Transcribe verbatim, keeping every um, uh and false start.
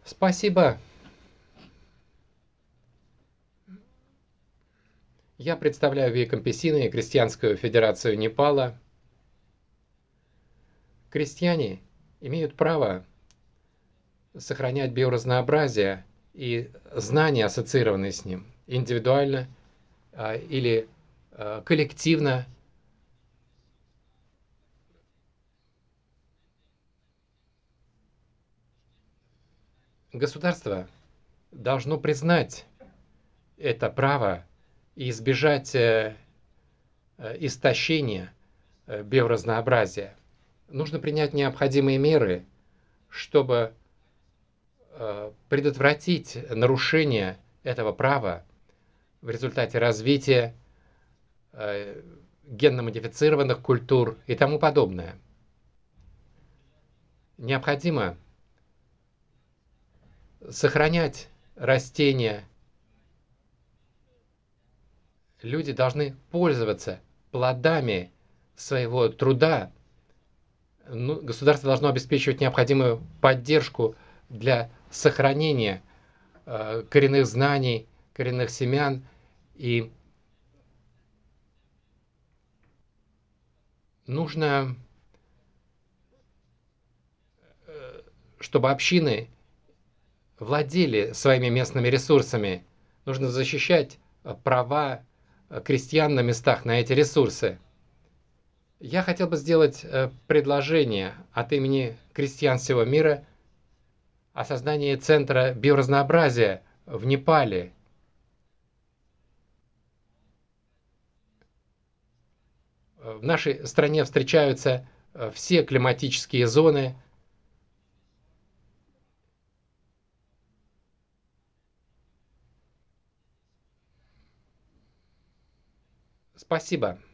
Спасибо. Я представляю Викампесины, Крестьянскую Федерацию Непала. Крестьяне имеют право сохранять биоразнообразие и знания, ассоциированные с ним, индивидуально а, или а, коллективно. Государство должно признать это право и избежать э, э, истощения э, биоразнообразия. Нужно принять необходимые меры, чтобы э, предотвратить нарушение этого права в результате развития э, генно-модифицированных культур и тому подобное. Необходимо сохранять растения. Люди должны пользоваться плодами своего труда. Ну, государство должно обеспечивать необходимую поддержку для сохранения э, коренных знаний, коренных семян. И нужно, э, чтобы общины владели своими местными ресурсами. Нужно защищать э, права э, крестьян на местах на эти ресурсы. Я хотел бы сделать э, предложение от имени крестьян всего мира о создании Центра биоразнообразия в Непале. В нашей стране встречаются э, все климатические зоны. Спасибо.